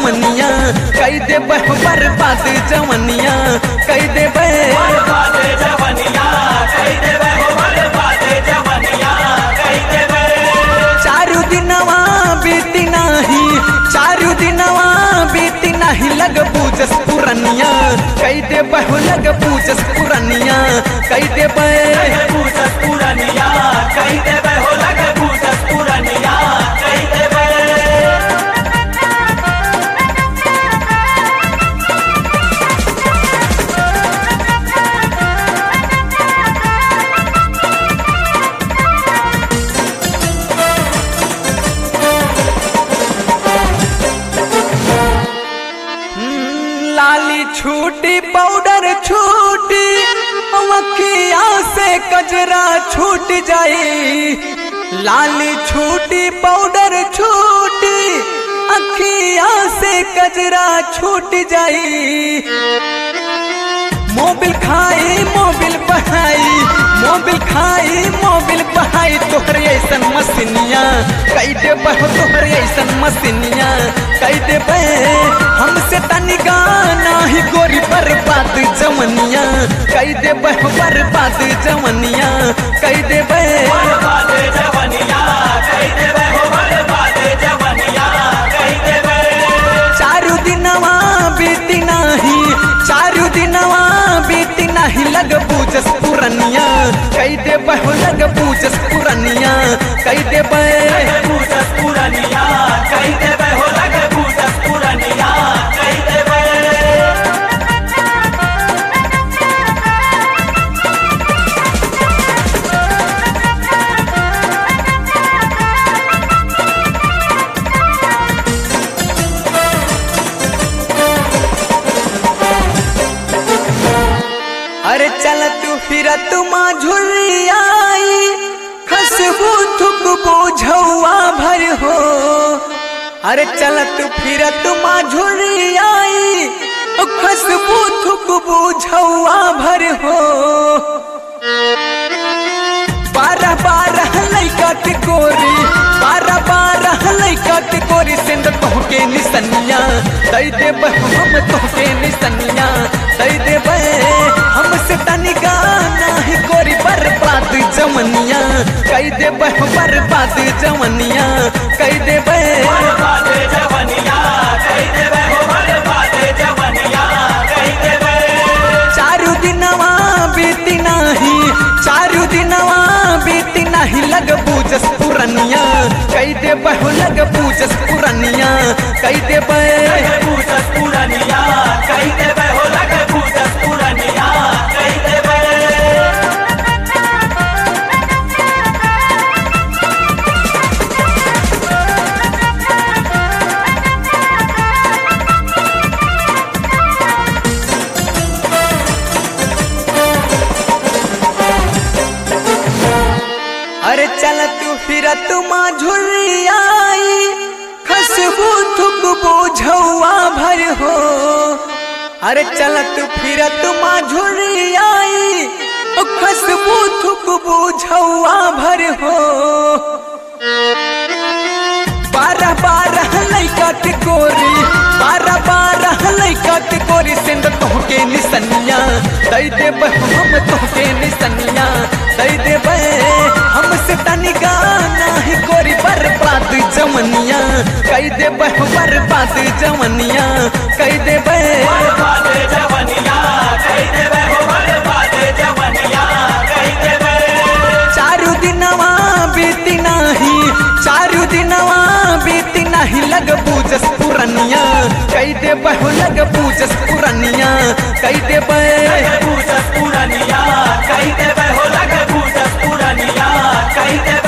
जवनिया कई दे बर्बाद जवनिया कई दे बर्बाद जवनिया कई दे बर्बाद जवनिया कई दे। चारू दिनवा बीती नाही चारू दिनवा बीती नाही लग पूजस पुरनिया कई दे लग पूजस पुरनिया कई दे पूजस पुरनिया कई दे लग पूजस पुरनिया कई दे। लाली छूटी पाउडर छूटी अखिया से कजरा छूट जाई लाली छूटी पाउडर छूटी अखिया से कजरा छूट जाई। मोबिल खाई मोबिल बहाई मोबिल खाई मोबिल बहाई तोहरे ऐसन मसीनिया कई दे तोहरे ऐसन मसीनिया कई दे हमसे तनिका नाही गोरी बर्बाद जवनिया कई दे बर्बाद जवनिया कई दे बर्बाद जवनिया कई दे बर्बाद जवनिया कई दे। चारू दिनवा बीती नाही चारू दिनवा बीती नाही लग पूजस पुरनिया कई दे लग पूजस पुरनिया कई दे पूजस पुरनिया कई दे लग पूजस पुरनिया कई दे। अरे चल तू फिर तुमा झुरियाई खसबू थुक बोझौआ भर हो अरे चल तू फिर तुमा झुरियाई खसबू थुक बोझौआ भर हो। बारह बारह लैका टिकोरी बारह बारह लैका टिकोरी सिंध तोहके निसनिया दई दे हम तोहके निसनिया दई दे हमसे तनिका नाही गोरी बर्बाद जवनिया कई दे बर्बाद जवनिया कई दे बर्बाद जवनिया कई दे बर्बाद जवनिया कई दे। चारू दिनवा बीती नाही चारू दिनवा बीती नाही लग पूजस पुरनिया कई दे लग पूजस पुरनिया कई दे पूजस पुरनिया कई दे लग पूजस पुरनिया कई दे। अरे चल तू फिर तुमा झुरियाई खसबू थुक बोझौआ भर हो अरे चल तू फिर तुमा झुरियाई खसबू थुक बोझौआ भर हो। बारह बारह लैका टिकोरी बारह बारह लैका टिकोरी सिंध तोहके निसनिया दई दे हम तोहके निसनिया दई दे हमसे तनिका नाही गोरी बर्बाद जवनिया कई दे बर्बाद जवनिया कई दे बर्बाद जवनिया कई दे बर्बाद जवनिया कई दे। चारू दिनवा बीती नाही चारू दिनवा बीती नाही लग पूजस पुरनिया कई दे लग पूजस पुरनिया कई दे पूजस पुरनिया कई दे लग पूजस पुरनिया कई दे।